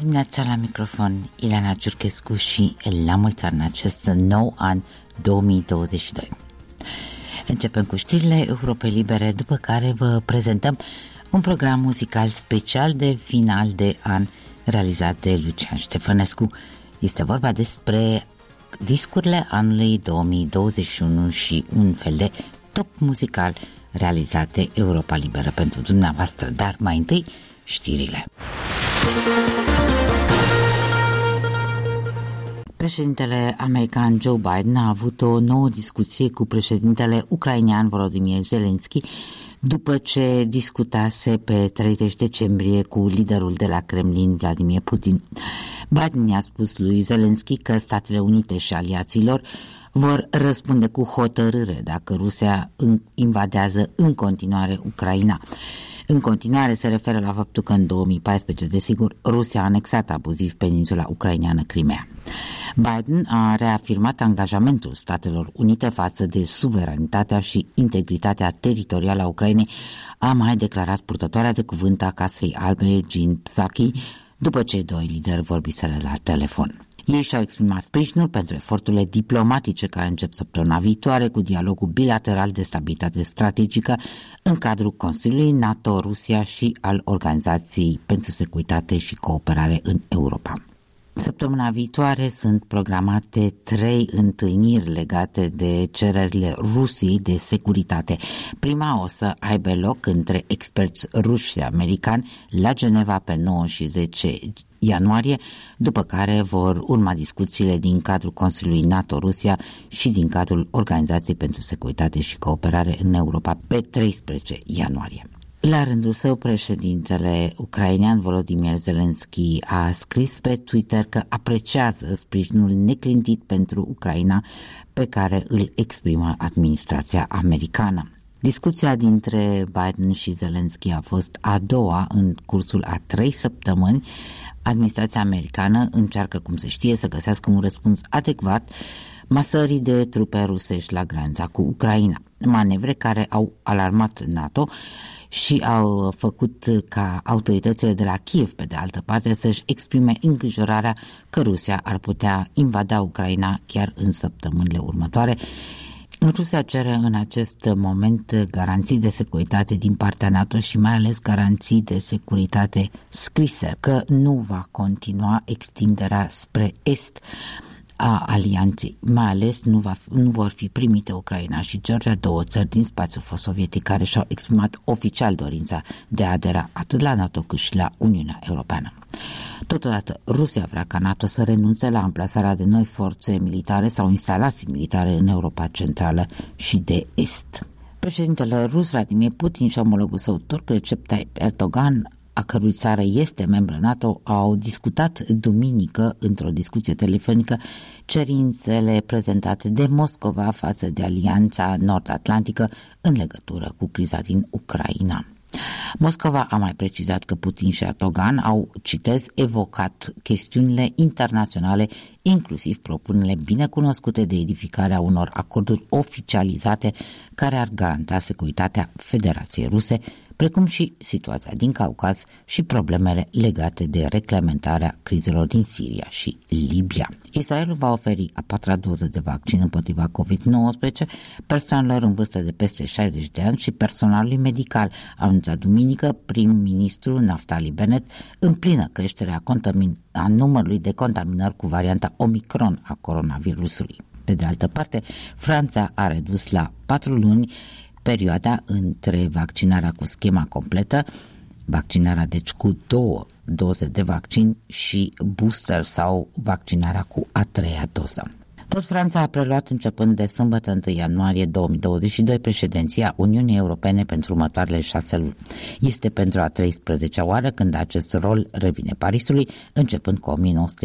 dimineața la microfon, Ileana Ciurchescu și la mulți ani în acest nou an 2022. Începem cu știrile Europei Libere, după care vă prezentăm un program muzical special de final de an realizat de Lucian Ștefănescu. Este vorba despre discurile anului 2021 și un fel de top muzical realizat de Europa Liberă pentru dumneavoastră, dar mai întâi știrile. Președintele american Joe Biden a avut o nouă discuție cu președintele ucrainean Volodymyr Zelensky după ce discutase pe 30 decembrie cu liderul de la Kremlin, Vladimir Putin. Biden i-a spus lui Zelensky că Statele Unite și aliaților vor răspunde cu hotărâre dacă Rusia invadează în continuare Ucraina. În continuare se referă la faptul că în 2014, desigur, Rusia a anexat abuziv peninsula ucraineană Crimea. Biden a reafirmat angajamentul Statelor Unite față de suveranitatea și integritatea teritorială a Ucrainei, a mai declarat purtătoarea de cuvânt a Casei Albe, Jen Psaki, după ce doi lideri vorbiseră la telefon. Ei și-au exprimat sprijinul pentru eforturile diplomatice care încep săptămâna viitoare cu dialogul bilateral de stabilitate strategică în cadrul Consiliului NATO, Rusia și al Organizației pentru Securitate și Cooperare în Europa. Săptămâna viitoare sunt programate 3 întâlniri legate de cererile Rusiei de securitate. Prima o să aibă loc între experți ruși și americani la Geneva pe 9 și 10 ianuarie, după care vor urma discuțiile din cadrul Consiliului NATO-Rusia și din cadrul Organizației pentru Securitate și Cooperare în Europa pe 13 ianuarie. La rândul său, președintele ucrainean Volodymyr Zelensky a scris pe Twitter că apreciază sprijinul neclintit pentru Ucraina pe care îl exprimă administrația americană. Discuția dintre Biden și Zelensky a fost a doua în cursul a 3 săptămâni. Administrația americană încearcă, cum se știe, să găsească un răspuns adecvat masării de trupe rusești la granița cu Ucraina. Manevre care au alarmat NATO și au făcut ca autoritățile de la Kiev, pe de altă parte, să-și exprime îngrijorarea că Rusia ar putea invada Ucraina chiar în săptămânile următoare. Rusia cere în acest moment garanții de securitate din partea NATO și mai ales garanții de securitate scrise, că nu va continua extinderea spre est a alianței, mai ales nu vor fi primite Ucraina și Georgia, două țări din spațiul fost sovietic care și-au exprimat oficial dorința de a adera atât la NATO cât și la Uniunea Europeană. Totodată, Rusia vrea ca NATO să renunțe la amplasarea de noi forțe militare sau instalații militare în Europa Centrală și de Est. Președintele rus Vladimir Putin și omologul său turc Recep Tayyip Erdogan, a cărui țară este membră NATO, au discutat duminică, într-o discuție telefonică, cerințele prezentate de Moscova față de Alianța Nord-Atlantică în legătură cu criza din Ucraina. Moscova a mai precizat că Putin și Erdogan au, citez, evocat chestiunile internaționale, inclusiv propunerile binecunoscute de edificarea unor acorduri oficializate care ar garanta securitatea Federației Ruse, precum și situația din Caucaz și problemele legate de reglementarea crizelor din Siria și Libia. Israelul va oferi a 4-a doză de vaccin împotriva COVID-19 persoanelor în vârstă de peste 60 de ani și personalului medical, a anunțat duminică prim-ministru Naftali Bennett, în plină creștere a numărului de contaminări cu varianta Omicron a coronavirusului. Pe de altă parte, Franța a redus la 4 luni perioada între vaccinarea cu schema completă, vaccinarea deci cu 2 doze de vaccin, și booster sau vaccinarea cu a 3-a doză. Tot Franța a preluat începând de sâmbătă 1 ianuarie 2022 președinția Uniunii Europene pentru următoarele 6 luni. Este pentru a 13-a oară când acest rol revine Parisului, începând cu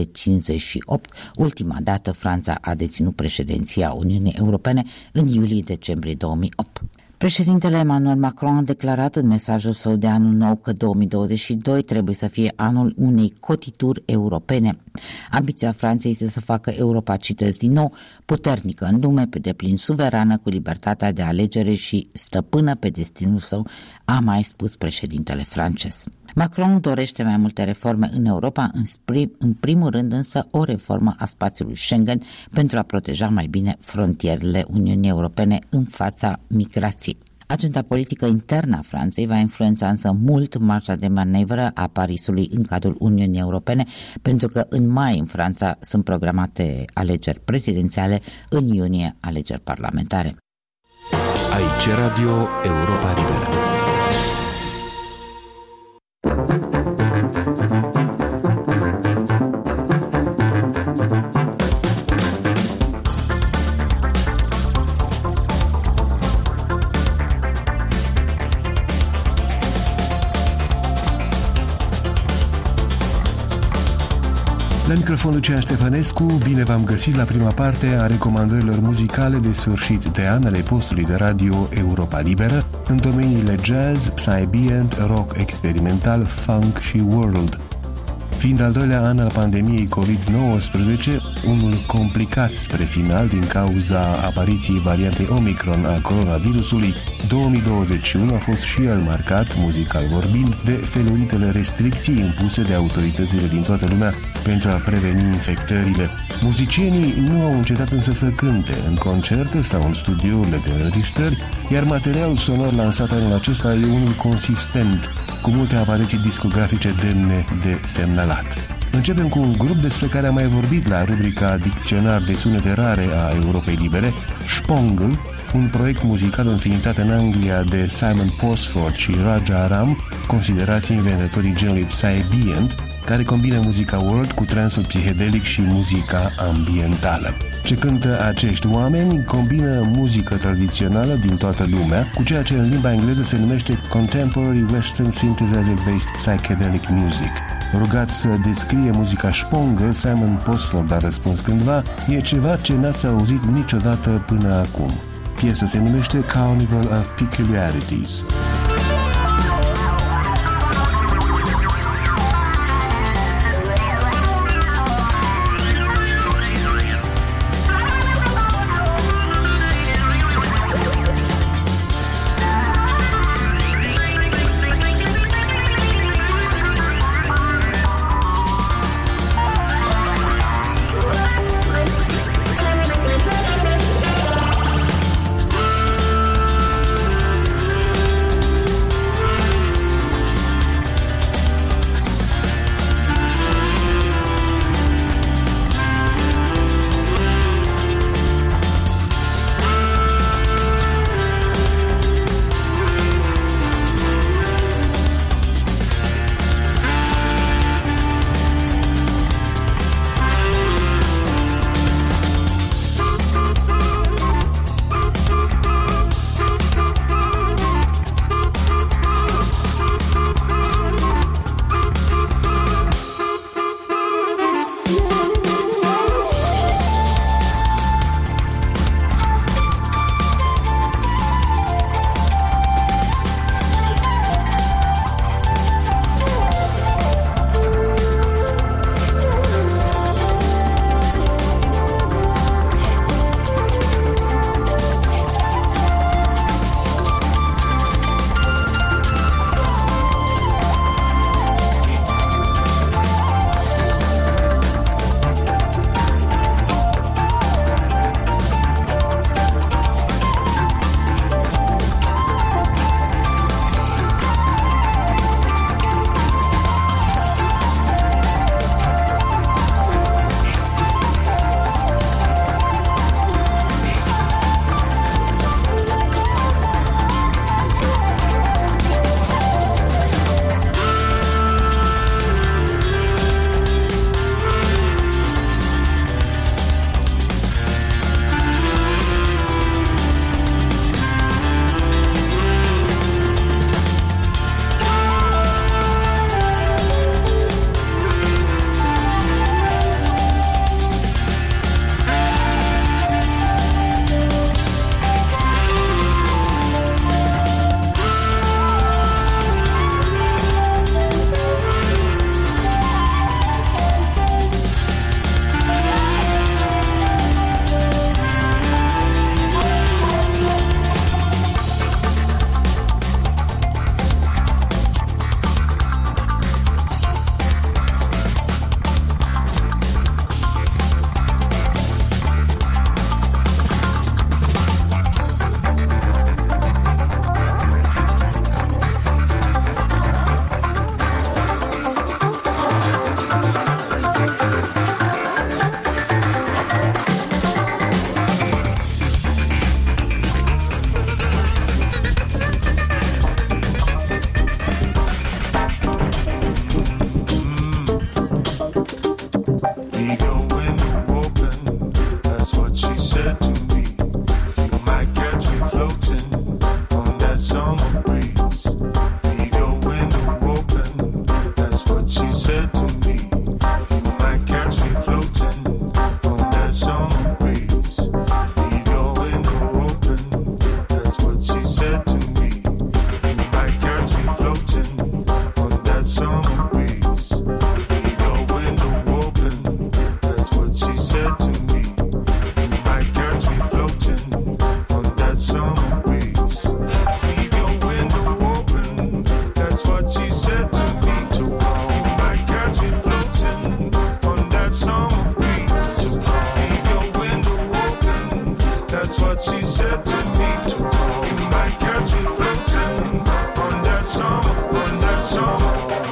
1958. Ultima dată Franța a deținut președinția Uniunii Europene în iulie-decembrie 2008. Președintele Emmanuel Macron a declarat în mesajul său de anul nou că 2022 trebuie să fie anul unei cotituri europene. Ambiția Franței este să facă Europa, citez din nou, puternică în lume, pe deplin suverană, cu libertatea de alegere și stăpână pe destinul său, a mai spus președintele francez. Macron dorește mai multe reforme în Europa, în primul rând însă o reformă a spațiului Schengen pentru a proteja mai bine frontierele Uniunii Europene în fața migrației. Agenda politică internă a Franței va influența însă mult marja de manevră a Parisului în cadrul Uniunii Europene, pentru că în mai în Franța sunt programate alegeri prezidențiale, în iunie alegeri parlamentare. Aici Radio Europa Liberă. La microfon Lucian Ștefănescu, bine v-am găsit la prima parte a recomandărilor muzicale de sfârșit de an ale postului de radio Europa Liberă în domeniile jazz, psy-ambient, rock experimental, funk și world. Fiind al doilea an al pandemiei COVID-19, unul complicat spre final din cauza apariției variantei Omicron a coronavirusului, 2021 a fost și el marcat, muzical vorbind, de feluritele restricții impuse de autoritățile din toată lumea pentru a preveni infectările. Muzicienii nu au încetat însă să cânte în concerte sau în studiourile de înregistrări, iar materialul sonor lansat anul acesta e unul consistent, cu multe apariții discografice demne de semnalat. Începem cu un grup despre care am mai vorbit la rubrica Dicționar de sunete rare a Europei Libere, Spongle, un proiect muzical înființat în Anglia de Simon Posford și Raja Ram, considerați inventatorii genului psy-ambient, care combină muzica world cu transul psihedelic și muzica ambientală. Ce cântă acești oameni combină muzică tradițională din toată lumea cu ceea ce în limba engleză se numește Contemporary Western Synthesizer-Based Psychedelic Music. Rugat să descrie muzica Spongle, Simon Posford a răspuns cândva: e ceva ce n-ați auzit niciodată până acum. Piesa se numește Carnival of Peculiarities. She said to me, you might catch me floating on that summer, on that summer.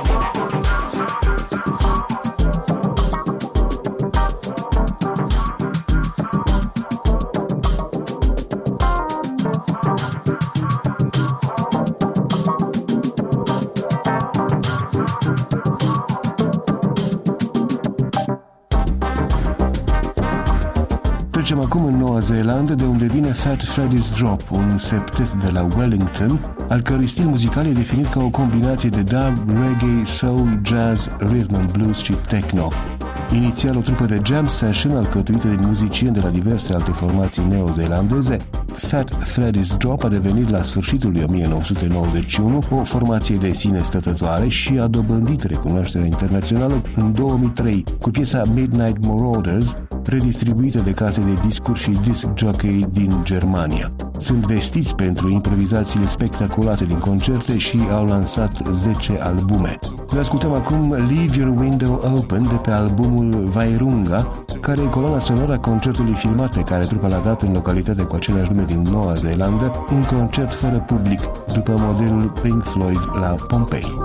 Trecem acum în Noua Zeelandă, de unde vine Fat Freddy's Drop, un septet de la Wellington, al cărui stil muzical e definit ca o combinație de dub, reggae, soul, jazz, rhythm and blues și techno. Inițial o trupă de jam session alcătuită din muzicieni de la diverse alte formații neozeelandeze, Fat Freddy's Drop a devenit la sfârșitul lui 1991 o formație de sine stătătoare și a dobândit recunoașterea internațională în 2003 cu piesa Midnight Marauders, redistribuită de case de discuri și disc jockey din Germania. Sunt vestiți pentru improvizațiile spectaculoase din concerte și au lansat 10 albume. Noi ascultăm acum Leave Your Window Open de pe albumul Vairunga, care e coloana sonoră a concertului filmat pe care trupa l-a dat în localitatea cu același nume din Noua Zeelandă, un concert fără public, după modelul Pink Floyd la Pompeii.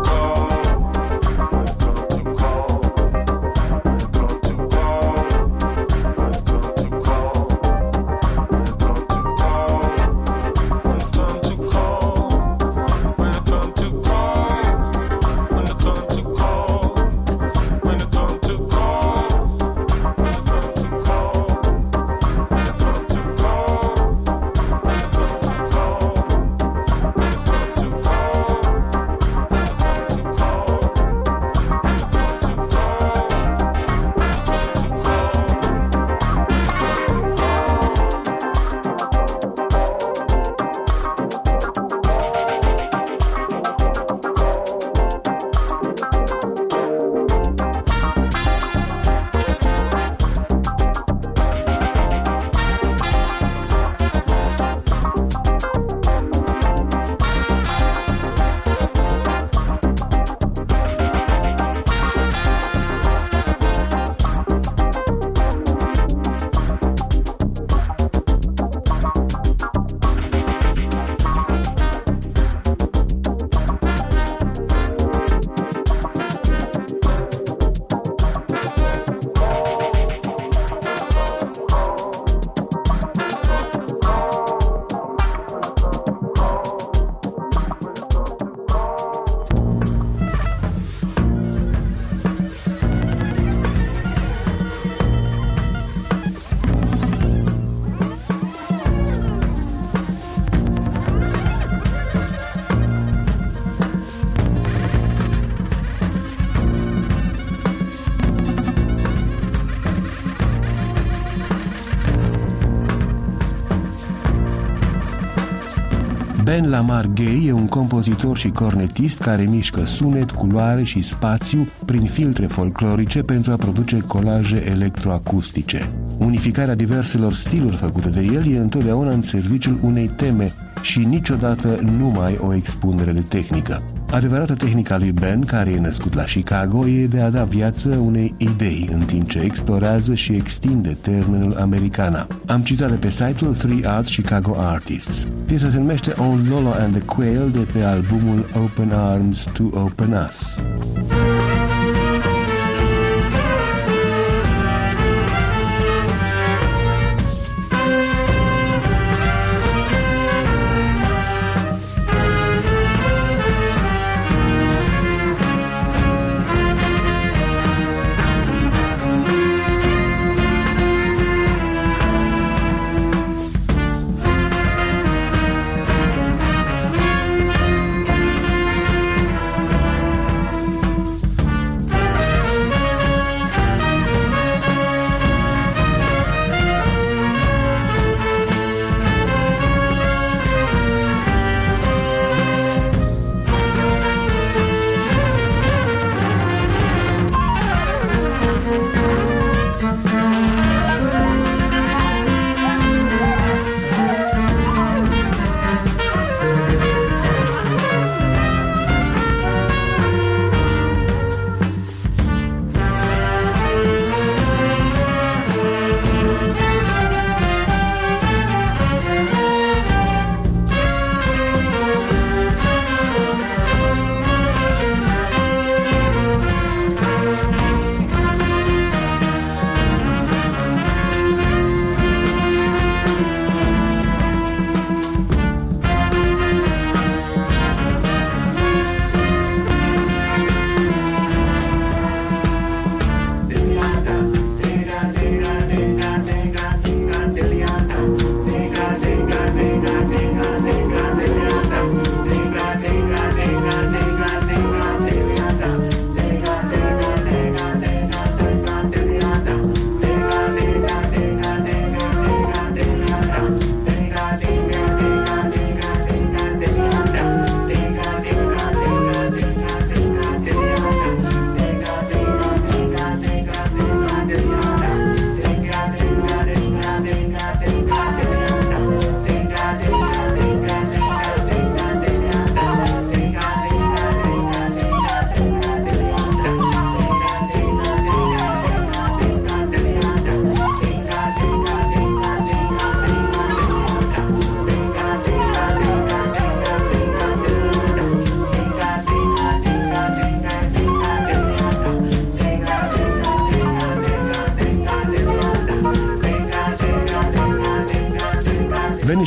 Ben Lamar Gay e un compozitor și cornetist care mișcă sunet, culoare și spațiu prin filtre folclorice pentru a produce colaje electroacustice. Unificarea diverselor stiluri făcute de el e întotdeauna în serviciul unei teme și niciodată numai o expunere de tehnică. Adevărata tehnica lui Ben, care e născut la Chicago, e de a da viață unei idei în timp ce explorează și extinde termenul americana. Am citat de pe site-ul 3 Arts Chicago Artists. Piesa se numește On Lolo and the Quail de pe albumul Open Arms to Open Us.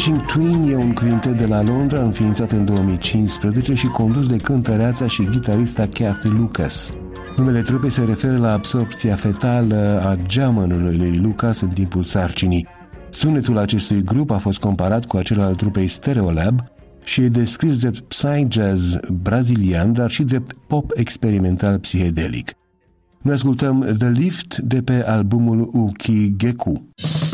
Vanishing Twin e un quintet de la Londra înființat în 2015 și condus de cântăreața și gitarista Kathy Lucas. Numele trupei se referă la absorpția fetală a geamănului lui Lucas în timpul sarcinii. Sunetul acestui grup a fost comparat cu acela al trupei Stereolab și e descris drept psy-jazz brazilian, dar și drept pop experimental psihedelic. Noi ascultăm The Lift de pe albumul Uki Geku.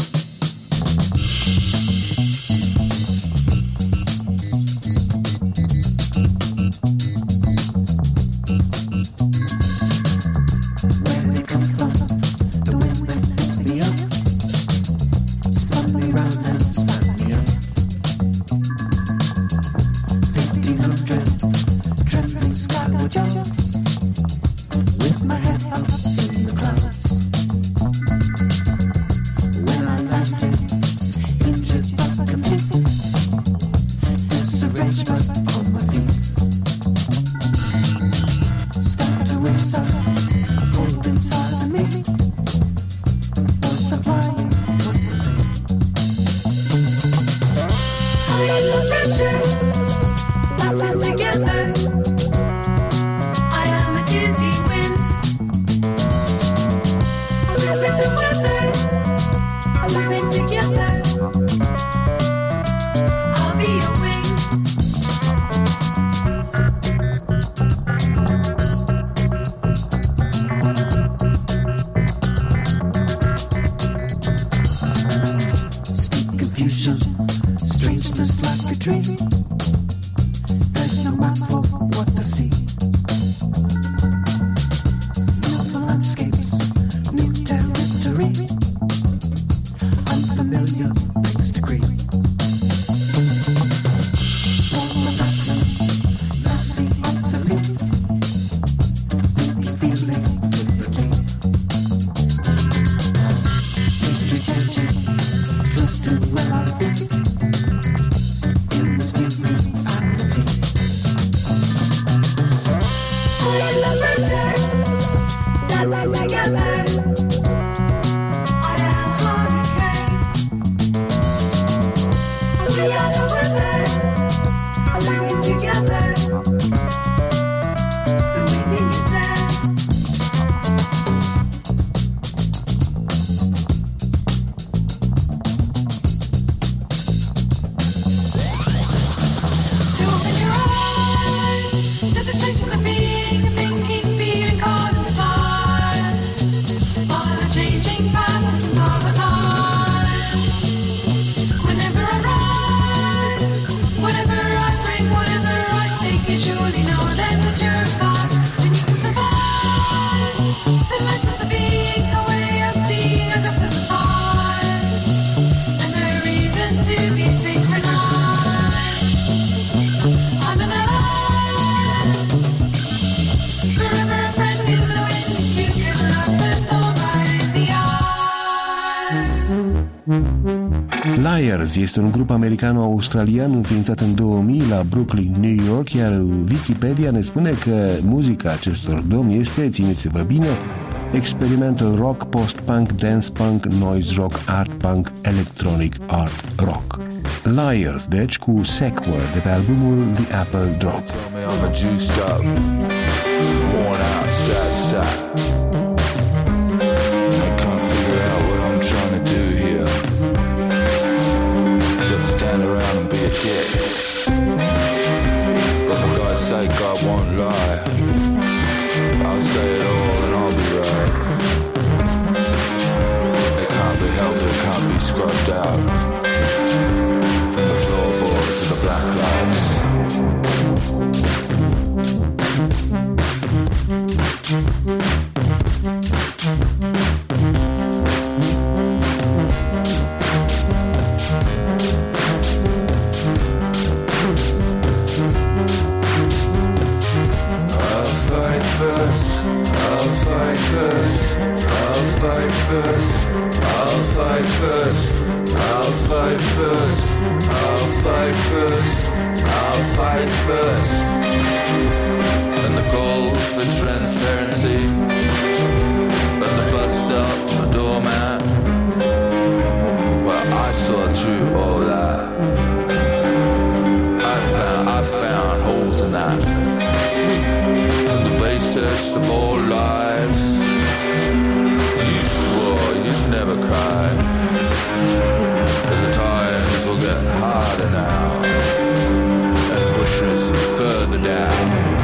Liars este un grup americano-australian înființat în 2000 la Brooklyn, New York, iar Wikipedia ne spune că muzica acestor domni este, țineți-vă bine, experimental rock, post-punk, dance-punk, noise rock, art-punk, electronic art rock. Liars, deci, cu Sequel de pe albumul The Apple Drop. But for God's sake, I won't lie. I'll say it all and I'll be right. It can't be helped, it can't be scrubbed out. From the floorboards to the black lights. And the call for transparency at the bus stop, the doormat. Well, I saw through all that. best of all lives. You swore you'd never cry, but the times will get harder now and push us further down.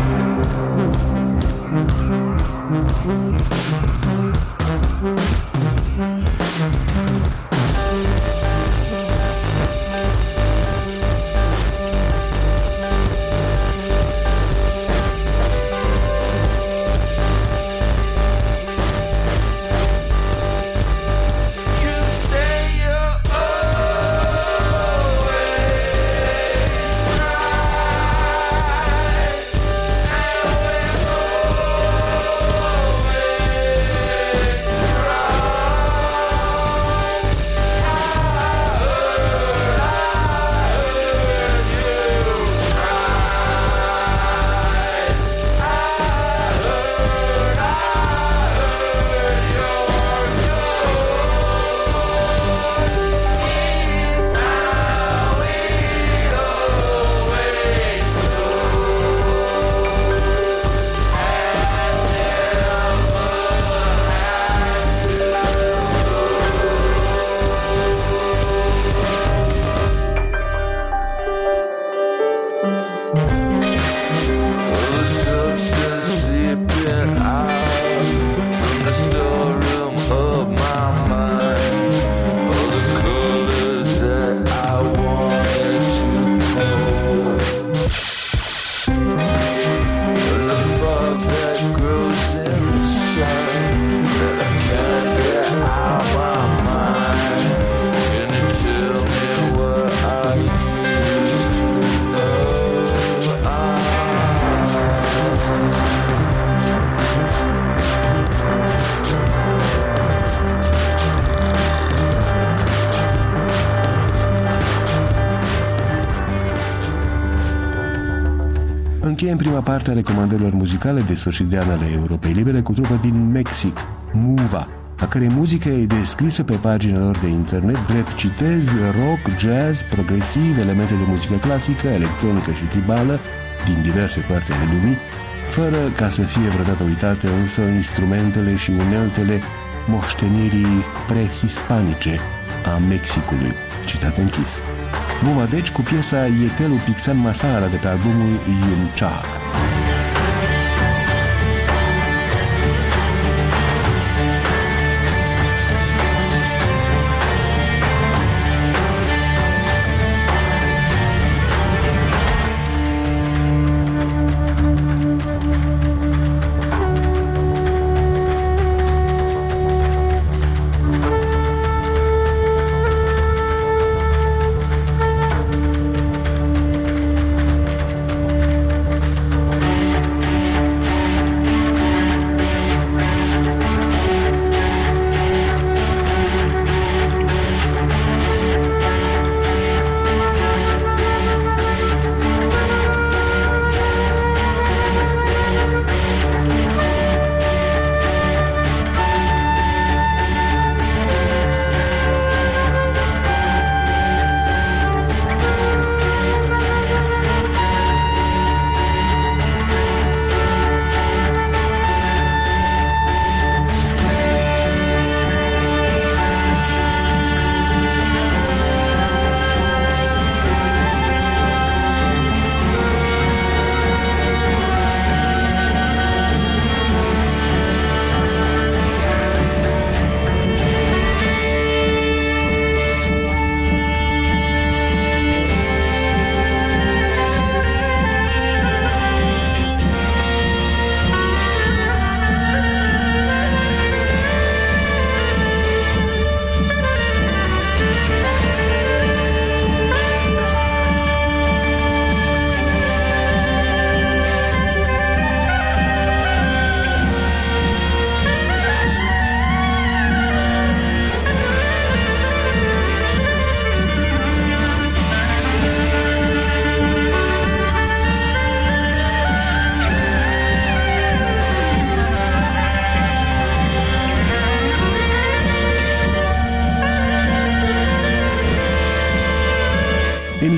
Încheiem prima parte a recomandărilor muzicale de sfârșit de an ale Europei Libere cu trupă din Mexic, Muva, a cărei muzică e descrisă pe paginile lor de internet drept, citez, rock, jazz, progresiv, elemente de muzică clasică, electronică și tribală din diverse părți ale lumii, fără ca să fie vreodată uitate însă instrumentele și uneltele moștenirii prehispanice a Mexicului. Citat închis. Muva deci cu piesa Ietelu Pixan Masara de pe albumul Yumchak.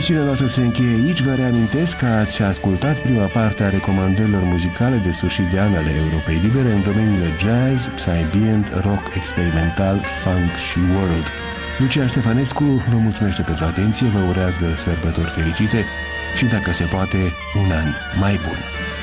Emisiunea noastră se încheie aici. Vă reamintesc că ați ascultat prima parte a recomandărilor muzicale de sfârșit de an ale Europei Libere în domeniile jazz, psy-ambient, rock experimental, funk și world. Lucian Ștefănescu vă mulțumește pentru atenție, vă urează sărbători fericite și, dacă se poate, un an mai bun.